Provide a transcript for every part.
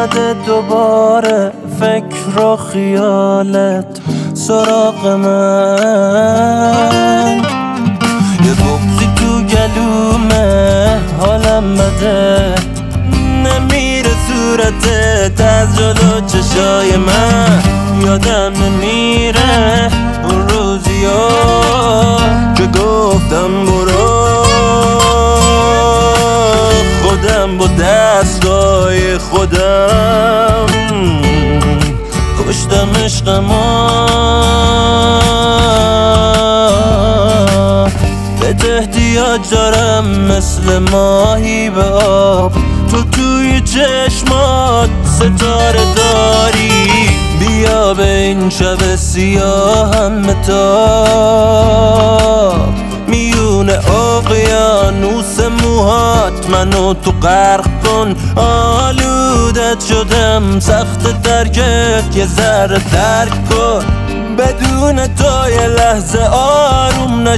اومده دوباره فکر و خیالت سراغ من، یه بغضی تو گلومه حالم بده، نمیره صورتت از جلو چشای من، یادم نمیره اون روزیا که گفتم برو، خودم با دستای خودم کشتم عشقما، به احتیاج دارم مثل ماهی به آب، تو توی چشمات ستاره داری، بیا به این شب سیاهم بتاب، میون اقیانوس موهات منو تو غرق کن، آلودت شدم سخت درکت یه ذره درک کن، بدون تو یه لحظه آروم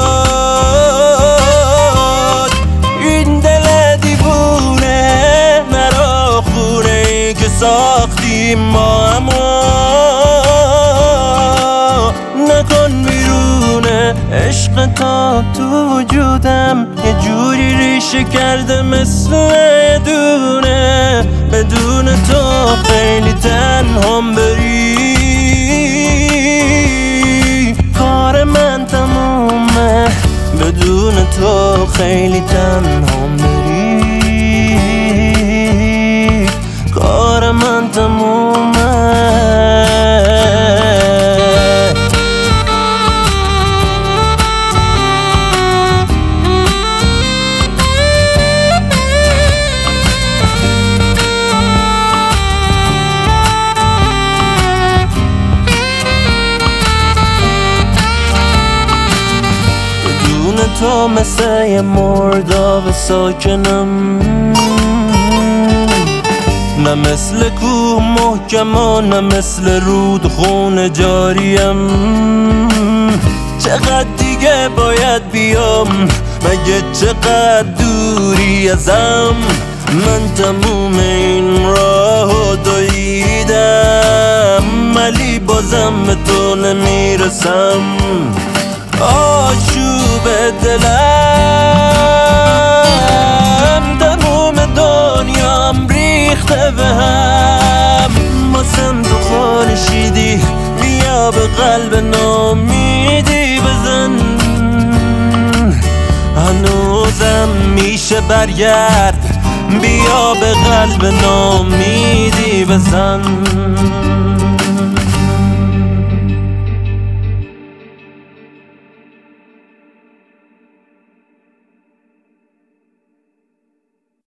نشد، این دل دیوونه مرا خونه ای که ساختیم ما، اما نکن بیرونه عشق تا تو وجودم یه جوری ریشه کرده مثل دونه، بدون تو خیلی تنهام بری، کار من تمومه، بدون تو خیلی تنهام بری، کار من تمومه. تو مثل یه مرداب ساکنم، نه مثل کوه محکم و نه مثل رود خون جاریم، چقدر دیگه باید بیام مگه چقدر دوری ازم، من تموم این راهو دویدم ولی بازم به تو نمیرسم، آشوب دلم تموم دنیام ریخته به هم، باسم تو خورشیدی بیا به قلب نامیدی بزن، هنوزم میشه برگرد بیا به قلب نامیدی بزن.